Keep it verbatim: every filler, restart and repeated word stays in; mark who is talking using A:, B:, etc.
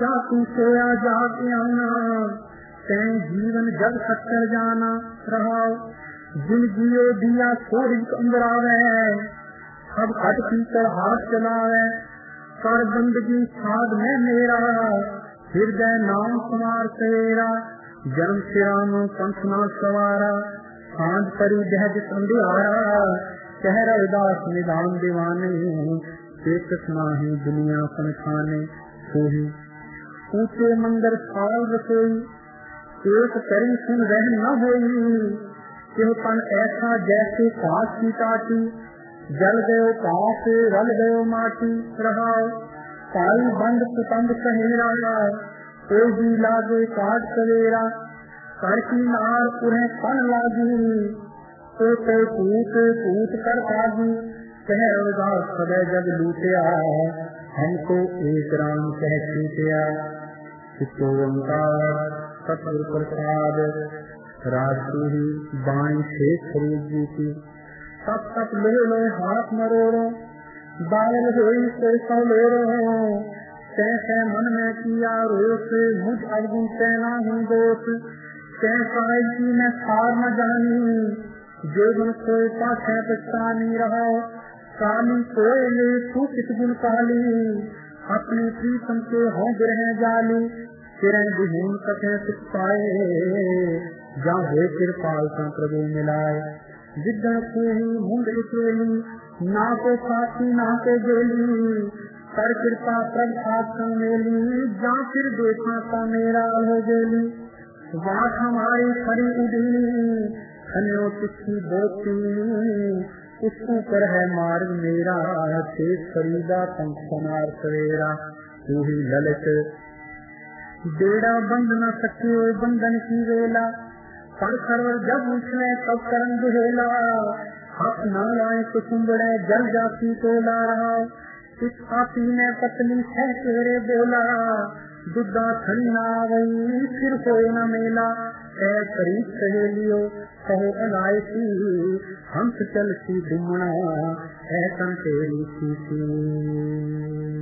A: क्या तू सोया जाके आना, तैं जीवन जग सत्तर जाना रहा। जिन जियो दिया सोरी कंबरावे, अब हट पीकर हाथ चलावे। कर बंदगी साध में मेरा, हृदय नाम कुमार सवेरा। जन्म श्याम पंथ ना सवारा, सांझ परी जहज संध्यारा। कह रविदास निधान दीवाने, चेतस नाही दुनिया संखाने। सोही ऊंचे मंदिर साल रसोई, एक करी सुन रह न होई। क्यों तन ऐसा जैसे काश की टाटी, जल गयो काश रल गयो माटी। रहाओ काई बंद कुतंग सहेरा, कोई भी लागे काट सवेरा। कर की नार उन्हें कन लागी, तो तो कूट कूट कर भागी। कह रविदास सदै जग लूटिया, हमको एक राम कह छूटिया। चित्तो ओंकार सतगुरु प्रसाद, राजू ही बाई शेख फरीद जी की। तब तक ले लो हाथ मरोड़ो, बायल हुई से सौलेरो। कैसे मन में किया रोष, मुझ अर्जुन सेना हूँ दोष। कैसा की मैं सार न जानी, जो गुण कोई पाछे पछतानी। रहा काली कोई ले तू किस गुण काली, अपनी प्रीतम के हों ग्रह जाली। किरण विहीन कथे सुख पाए, जहाँ हे कृपाल प्रभु मिलाए। जिदन को ही मुंड इकेली, ना को साथी ना को गेली। कर कृपा प्रभात मेली, जहाँ फिर देखा था मेरा हो गेली। वाट हमारी खरी उड़ी, खनियों तिखी बोती। उसको पर है मार्ग मेरा, तेज फरीदा पंख समार सवेरा। तू ही ललित बेड़ा बंद न सके बंधन की वेला। पर सरवर जब उठे तब करन दुहेला, हाथ न लाए कुसुम्बड़े जल जाती तो ला रहा। इस हाथी ने पतली सह तेरे बोला, दुद्धा खड़ी ना गई फिर कोई न मेला। ऐ करीब सहेलियो कहो अलायसी, हंस चल सी दुमना ऐसा तेरी सी।